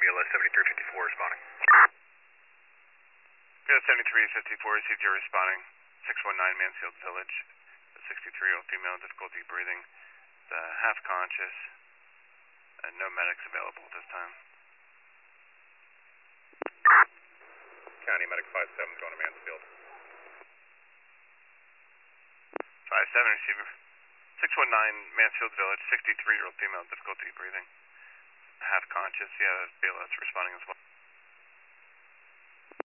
BLS 7354 responding. BLS 7354, CTO responding. 619 Mansfield Village. 63-year-old female, difficulty breathing. Half conscious. No medics available at this time. County Medic 57 going to Mansfield. 57 receiver. 619 Mansfield Village, 63-year-old female, difficulty breathing. Half conscious, yeah, BLS responding as well.